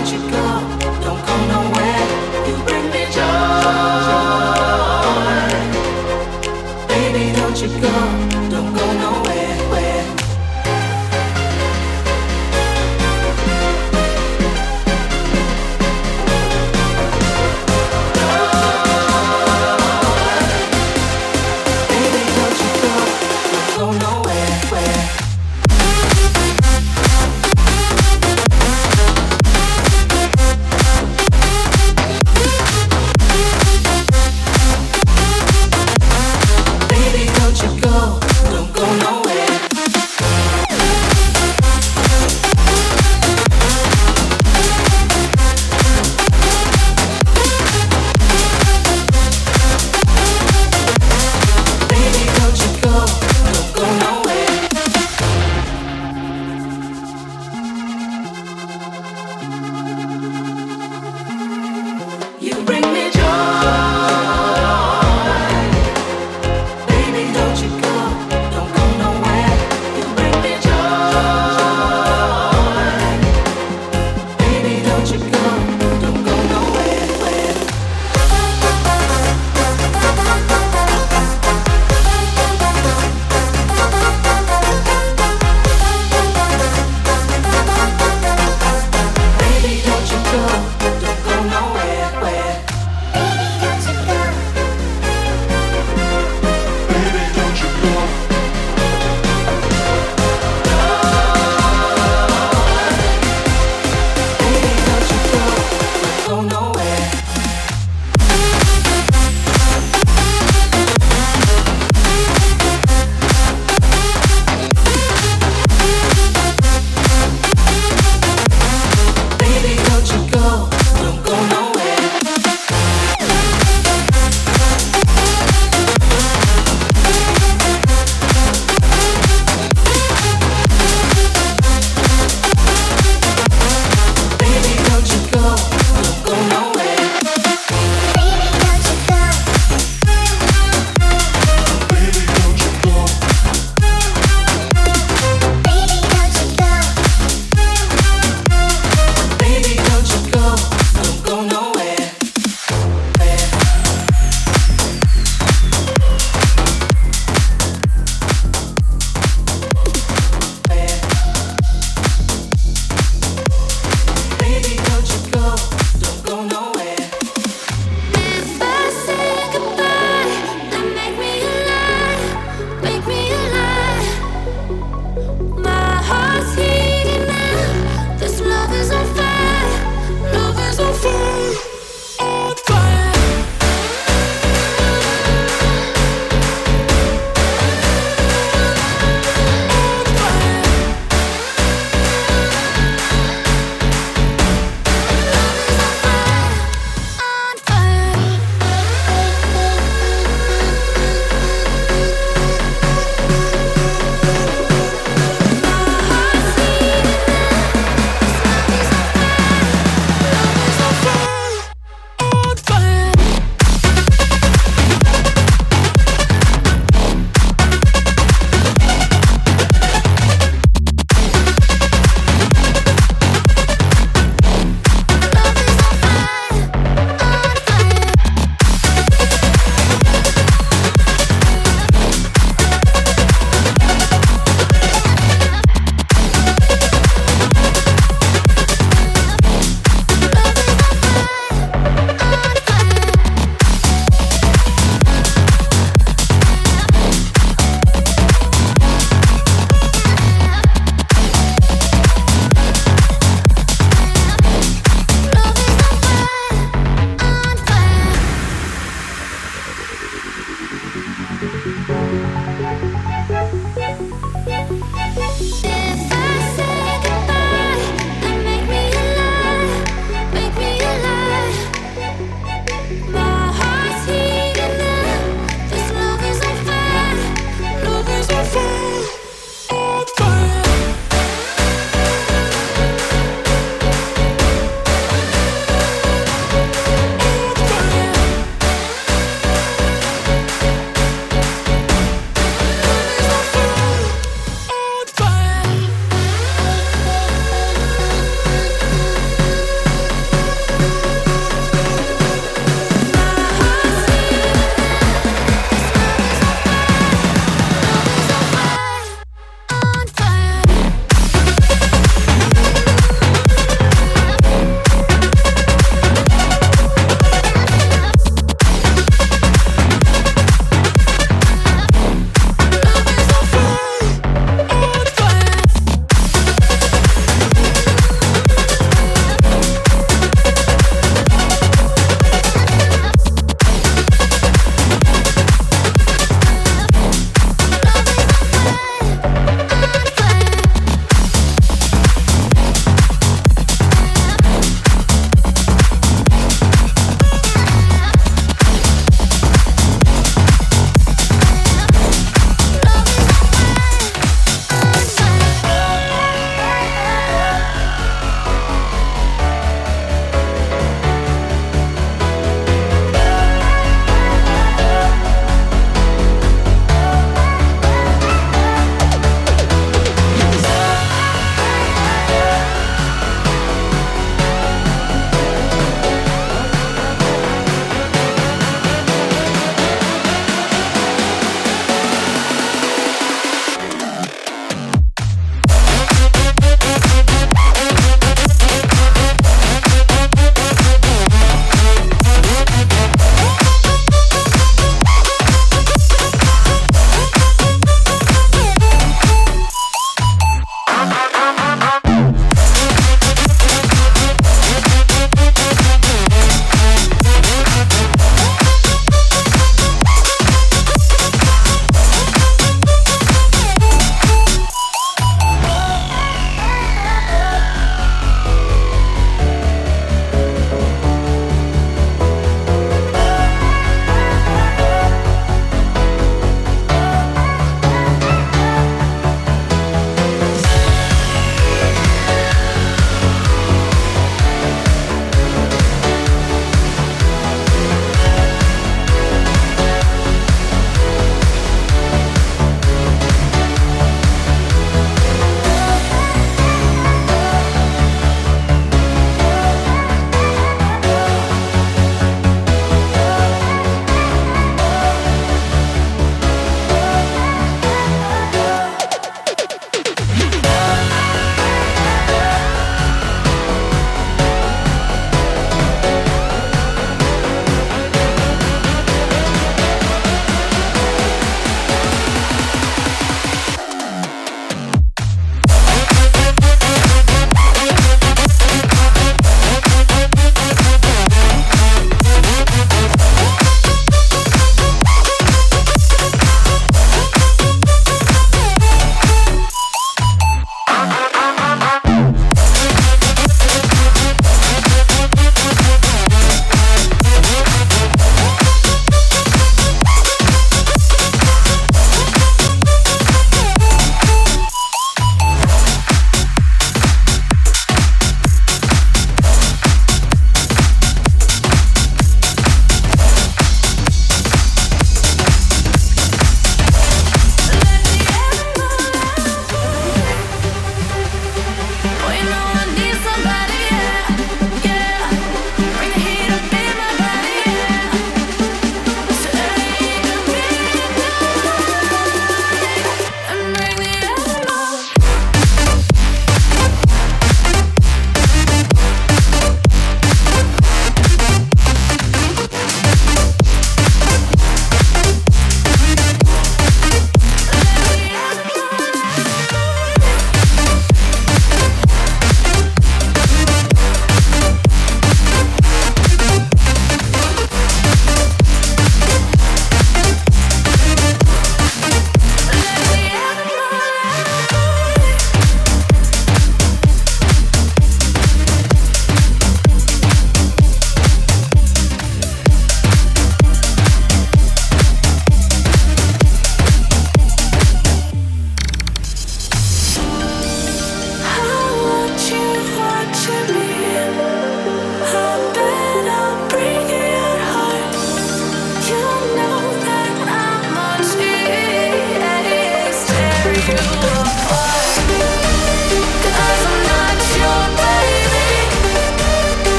don't you go, don't go nowhere. You bring me joy. Baby, don't you go, don't go nowhere. Where? Baby, don't you go, don't go nowhere. Where? Baby, don't you go.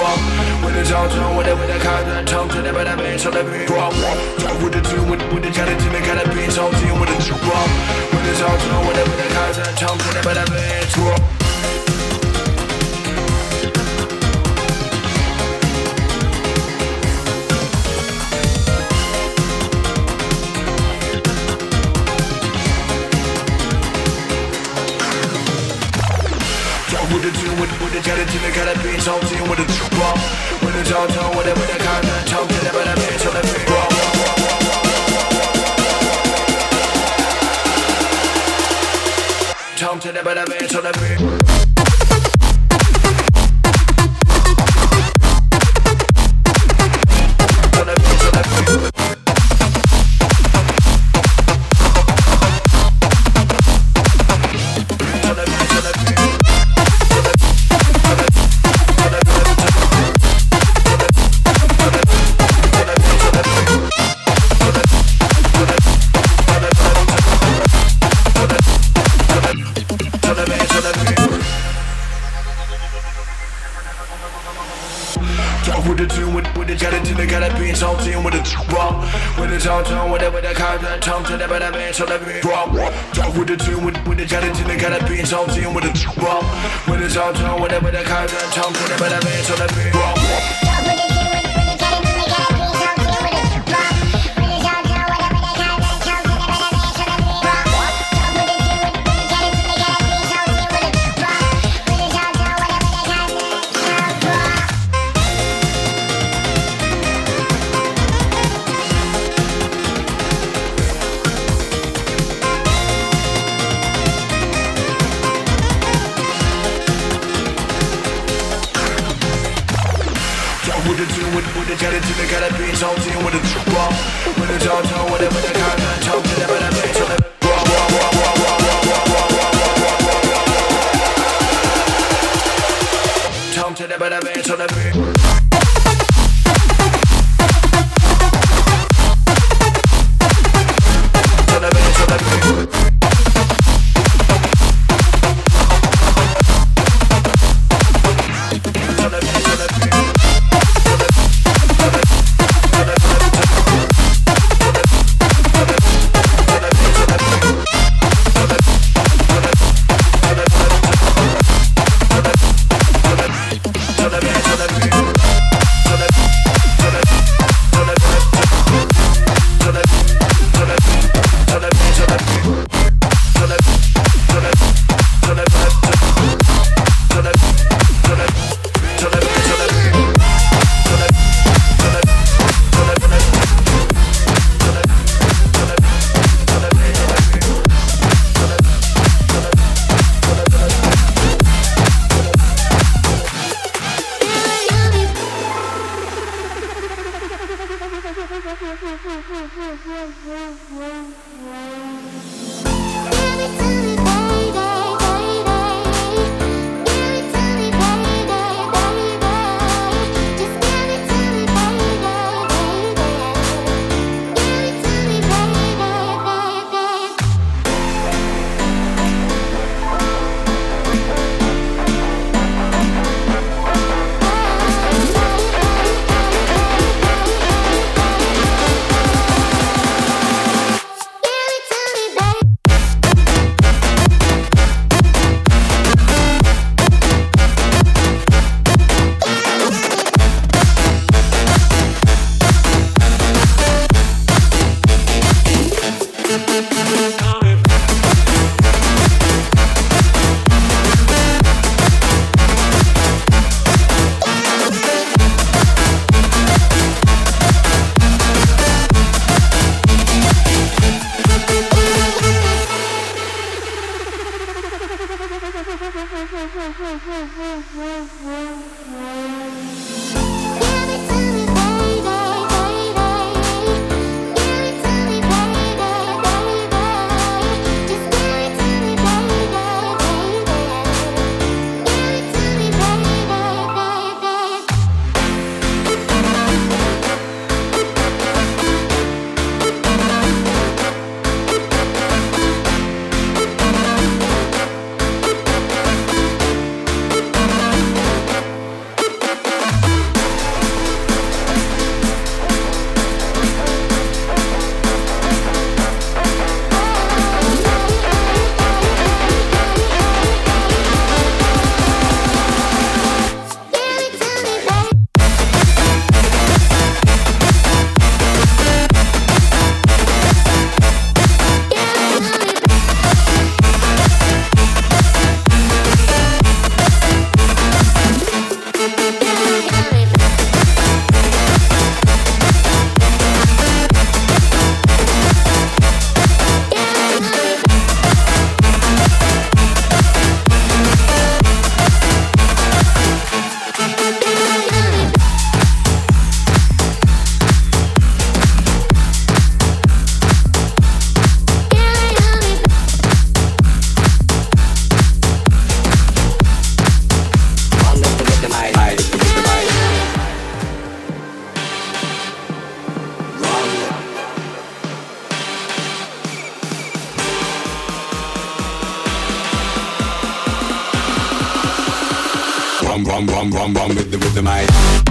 drop. With the downtown, with the content, tongue to the better man, so let me drop. Drop with the tune, with the challenge, and the kind of beats, all team with the drop. With the downtown, with the content, tongue to the better man, drop. With the tune, with the challenge, and the kind of beats, all team with the drop. With the downtown, with the content, tongue to the better man, so let me drop. Tongue to the better man, so let me. With the tune, with the challenge, and the kind of beats, all team with the drop. With the downtown, with the content, tongue to the better man, so let me drop. Drop with the tune, with the challenge, and the kind of beats, all team with the drop. With the downtown, with the content, tongue to the better man, so let me drop. With the tune, with the challenge, and the kind of beats, all team with the drop. With the downtown, with the content, tongue to the better man, so let me drop. Tongue to the better man, so let me. Run with the rhythm, I.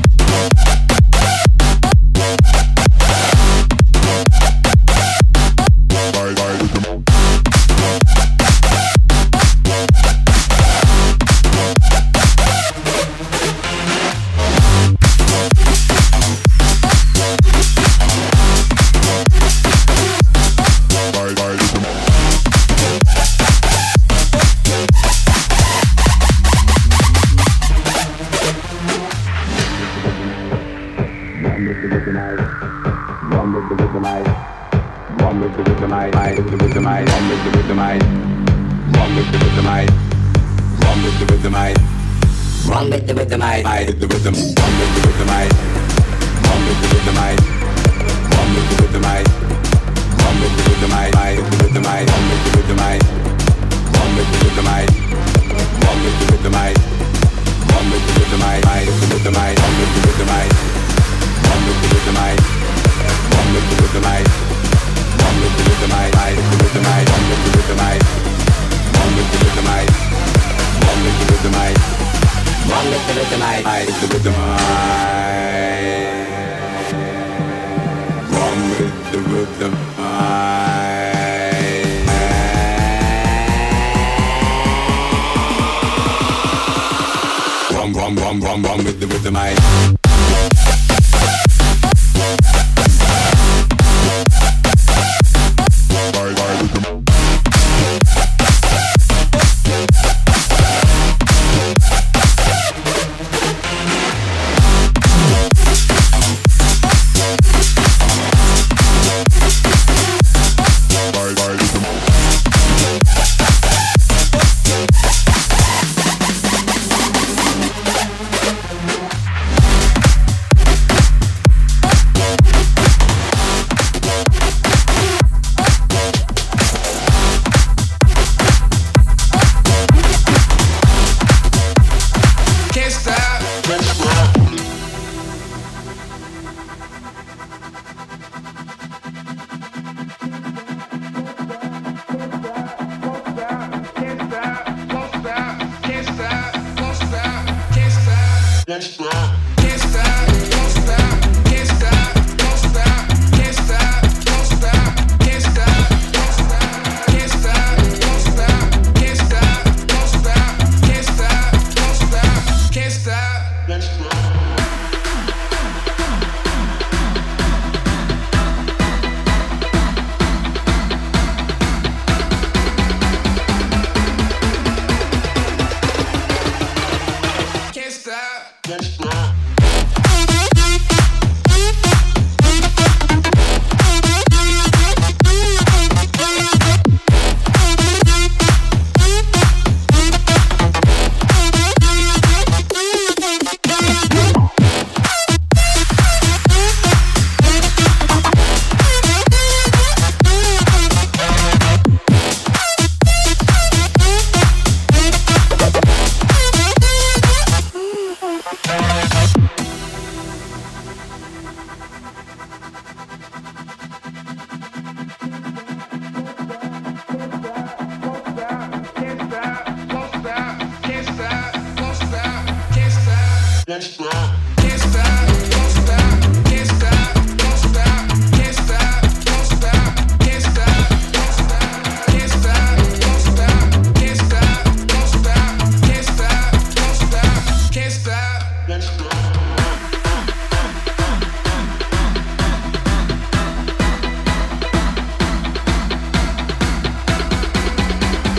Run with the rhythm, I.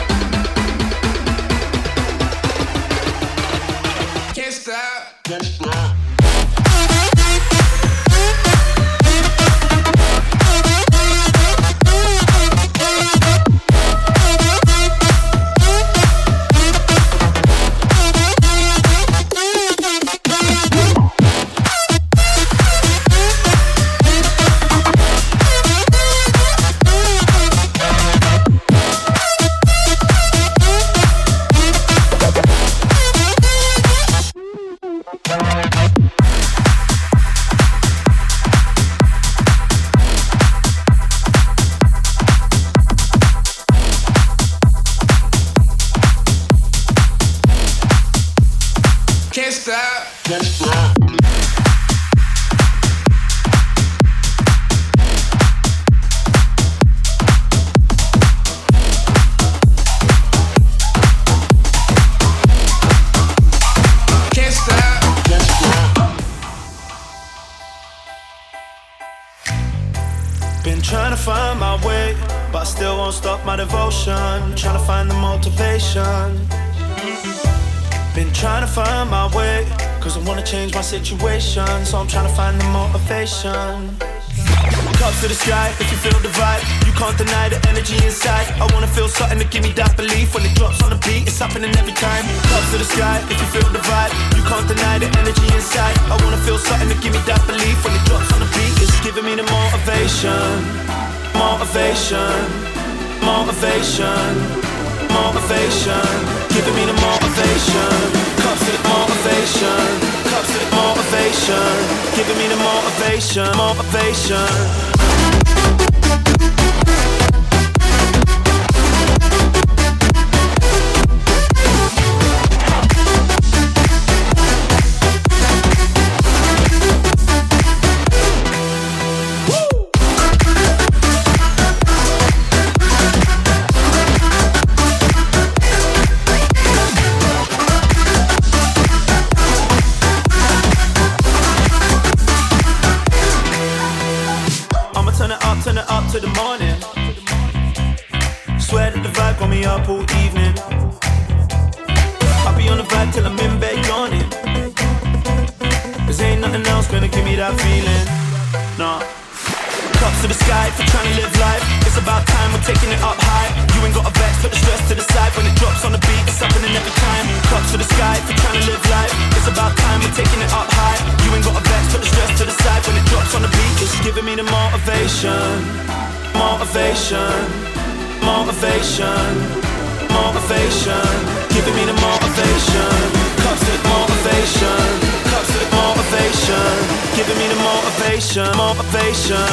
Can't stop. Been trying to find my way, but I still won't stop my devotion. Trying to find the motivation. Been trying to find my way, cause I wanna change my situation. So I'm trying to find the motivation. Cups to the sky, if you feel the vibe, you can't deny the energy inside. I wanna feel something to give me that belief. When it drops on the beat, it's happening every time. Cups to the sky, if you feel the vibe, you can't deny the energy inside. I wanna feel something to give me that belief. When it drops on the beat, it's giving me the motivation. Motivation, motivation, motivation, giving me the motivation. Cups to the motivation, cups to the motivation, giving me the motivation, motivation. Turn it up to the morning. Swear that the vibe got me up all evening. I'll be on the vibe till I'm in bed yawning. Cause ain't nothing else gonna give me that feeling. Nah. Cups to the sky for trying to live life. It's about time we're taking it up high. You ain't got a vex, put the stress to the side. When it drops on the beat, it's happening every time. Cups to the sky for trying to live life. It's about time we're taking it up high. You ain't got a vex, put the stress to the side. When it drops on the beat, it's giving me the motivation. Motivation, motivation, motivation, giving me the motivation. Cups to the motivation, cups to the motivation, giving me the motivation, motivation.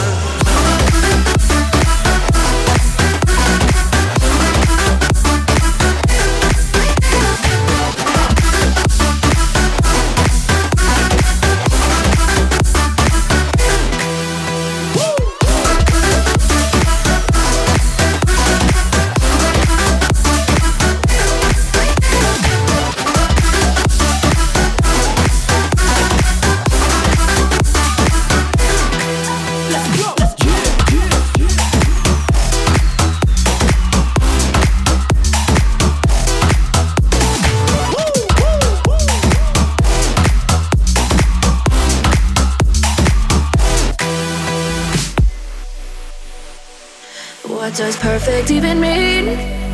What does perfect even mean?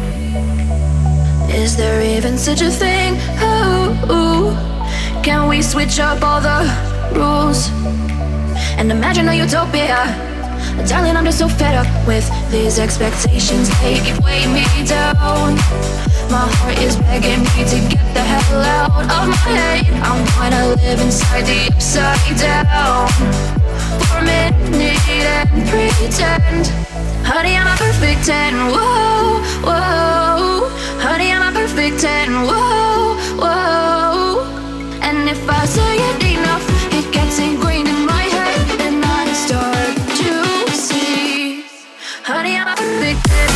Is there even such a thing? Oh, can we switch up all the rules and imagine a utopia? Darling, I'm just so fed up with these expectations. They keep weighing me down. My heart is begging me to get the hell out of my head. I'm gonna live inside the upside down for a minute and pretend. Honey, I'm a perfect 10, whoa, whoa. Honey, I'm a perfect 10, whoa, whoa. And if I say it enough, it gets ingrained in my head, and I start to see. Honey, I'm a perfect 10.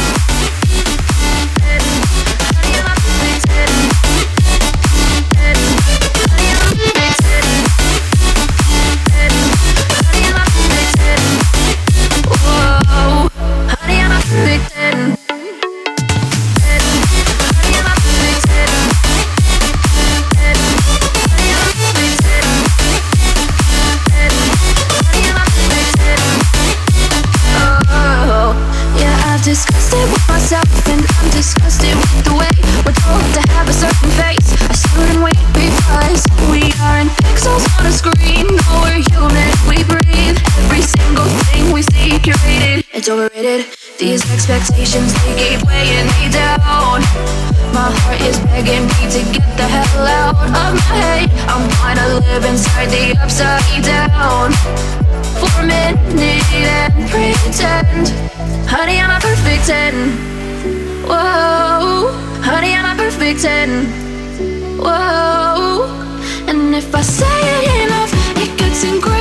Honey, I'm a perfect 10. Honey, I'm a perfect 10. Honey, I'm a perfect 10. Whoa. Honey, I'm a perfect 10. Honey, I'm a perfect 10. Honey, I'm a perfect 10. Honey, I'm a perfect 10. Oh, yeah, I've discussed it with myself, and I'm disgusted with the way we're told to have a certain face, a certain weight, because we aren't pixels on a screen. No, we're human, we breathe. Every single thing we see curated, it's overrated. These expectations, they keep weighing me down. My heart is begging me to get the hell out of my head. I'm gonna live inside the upside down for a minute and pretend. Honey, I'm a perfect 10. Whoa. Honey, I'm a perfect 10. Whoa. And if I say it enough, it gets ingrained.